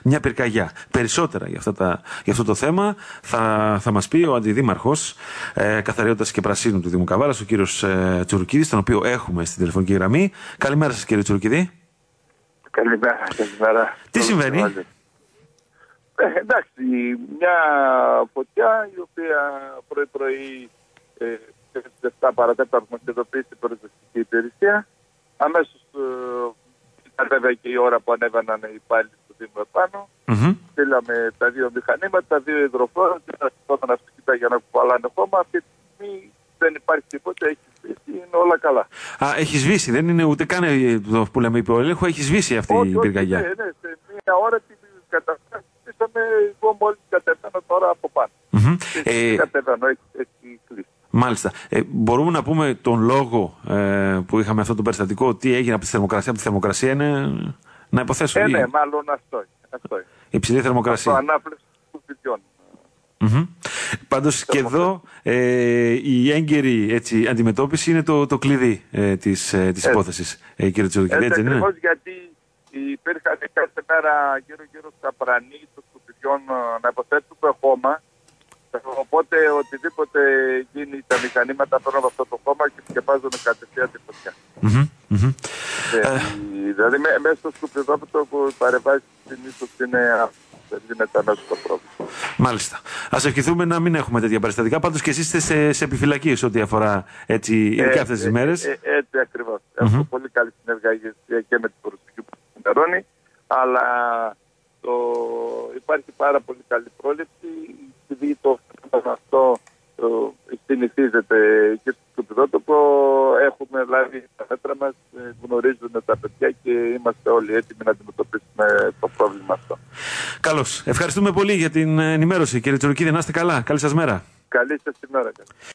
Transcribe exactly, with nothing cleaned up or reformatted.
μια πυρκαγιά. Περισσότερα για, αυτά τα, για αυτό το θέμα θα, θα μας πει ο Αντιδήμαρχος ε, Καθαριότητας και Πρασίνου του Δήμου Καβάλας, ο κύριος ε, Τσουρουκίδης, τον οποίο έχουμε στην τηλεφωνική γραμμή. Καλημέρα σας, κύριε Τσουρουκίδη. Καλημέρα, καλημέρα. Τι συμβαίνει? Ε, εντάξει, μια φωτιά η οποία πρωί-πρωί ε, στις επτά παρατέταρτο μας ειδοποίησε η πυροσβεστική υπηρεσία. Αμέσως ε, ήταν βέβαια και η ώρα που ανέβαιναν οι υπάλληλοι του Δήμου επάνω. Mm-hmm. Στείλαμε τα δύο μηχανήματα, τα δύο υδροφόρα, όταν αυτοκίνητα για να κουβαλάνε χώμα. Αυτή τη στιγμή δεν υπάρχει τίποτα, έχει σβήσει, είναι όλα καλά. Α, έχει σβήσει, δεν είναι ούτε καν το που λέμε υποέλεγχο, έχει σβήσει αυτή όχι, η πυρκαγιά. Ναι, ναι, σε μία ώρα την καταστάσαμε, εγώ μόλις κατέβαινα τώρα από πάνω. Mm-hmm. Ε, κατέβαινα, έχει, έχει κλείσει. Μάλιστα. Ε, μπορούμε να πούμε τον λόγο ε, που είχαμε αυτό το περιστατικό, τι έγινε από τη θερμοκρασία? Από τη θερμοκρασία είναι, να υποθέσω. Ε, ή... ναι, μάλλον αυτό είναι. Αυτό είναι. Υψηλή θερμοκρασία. Αυτό, ανάπλευση του σπιτιών. Mm-hmm. Πάντως και εδώ ε, η έγκαιρη έτσι, αντιμετώπιση είναι το, το κλειδί ε, της, ε, της υπόθεσης, ε, κύριε Τσουρουκίδη. Έτσι, έτσι, ακριβώς, γιατί υπήρχαν κάθε μέρα γύρω-γύρω στα πρανή των σκουπιδιών να υποθέτουμε χώμα. Οπότε οτιδήποτε γίνει, τα μηχανήματα παίρνουν από αυτό το χώμα και σκεπάζουν κατευθείαν τη φωτιά. Mm-hmm. Mm-hmm. Ε, ε, δηλαδή μέσα στο σκουπιδόπιτο που παρεμβάζει συνήθως είναι δεν γίνεται αμέσως το πρόβλημα. Μάλιστα. Ας ευχηθούμε να μην έχουμε τέτοια περιστατικά. Πάντως και εσείς είστε σε, σε επιφυλακή σε ό,τι αφορά έτσι, ειδικά αυτές τις μέρες. Ε, ε, έτσι ακριβώς. Mm-hmm. Έχουμε πολύ καλή συνεργασία και με την προσοχή που συντερώνει, αλλά το, υπάρχει πάρα πολύ καλή πρόληψη. Επειδή το φαινόμενο αυτό συνηθίζεται και στο σκουπιδότοπο, έχουμε λάβει τα μέτρα μας, γνωρίζουν τα παιδιά και είμαστε όλοι έτοιμοι να αντιμετωπίσουμε το πρόβλημα αυτό. Καλώς. Ευχαριστούμε πολύ για την ενημέρωση, κύριε Τσουρουκίδη. Να είστε καλά. Καλή σας μέρα. Καλή σας ημέρα.